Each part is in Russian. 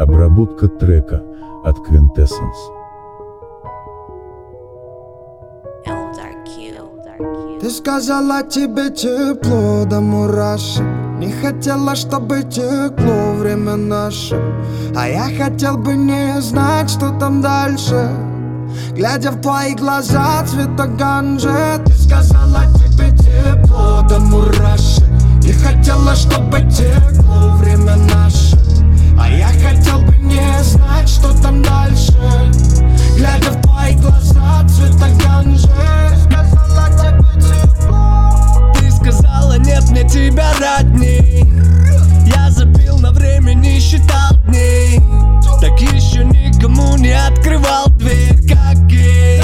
Обработка трека от Quintessence. Ты сказала, тебе тепло до мурашек. Не хотела, чтобы текло время наше. А я хотел бы не знать, что там дальше. Глядя в твои глаза цвета ганжи. Ты сказала, тебе тепло до мурашек. Не хотела, чтобы текло время наше. А я хотел бы не знать, что там дальше. Глядя в твои глаза цвета ганжи. Сказала, тебе тепло. Ты сказала, нет мне тебя родней. Я забил на время, не считал дней. Так еще никому не открывал дверь, как ей.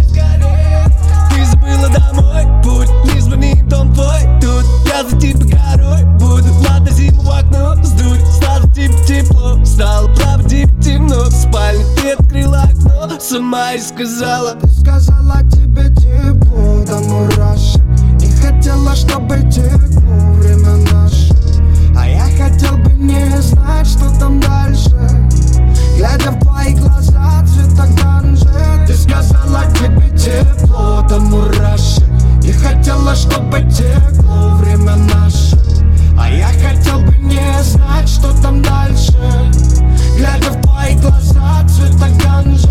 Ты забыла домой путь, не звони, дом твой тут. Я за тебя горой буду, ладно зиму в окно сдуть. Стало типа тепло, стало правда типа темно. В спальне ты открыла окно, сама и сказала. Ты сказала, тебе тепло до мурашек. Не хотела, чтобы текло время наше. А я хотел бы не знать, что там дальше. Глядя в твои глаза цвета ганжи. Ты сказала, тебе тепло до мурашек. Не хотела, чтобы текло время наше. А я хотел бы не знать, что там дальше. Глядя в твои глаза цвета ганжи.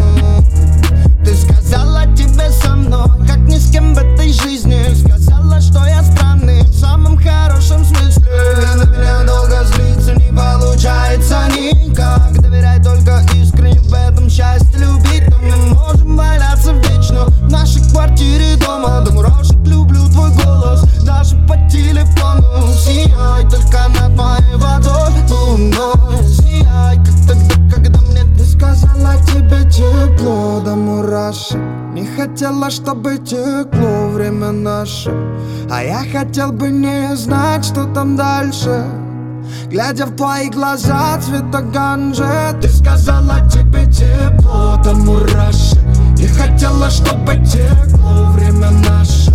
Ты сказала, тебе со мной как ни с кем в этой жизни. Сказала, что я странный в самом хорошем смысле. На меня долго злиться не получается никак. Доверяй только искренне, в этом счастье любить. Но мы можем валяться вечно в нашей квартире дома. До мурашек люблю твой голос, даже по телефону. Сияй только над моей водой луной. Сияй, как тогда, когда мне ты сказала, тебе тепло до мурашек. Не хотела, чтобы текло время наше. А я хотел бы не знать, что там дальше. Глядя в твои глаза цвета ганжи. Ты сказала, тебе тепло до мурашек. Не хотела, чтобы текло время наше.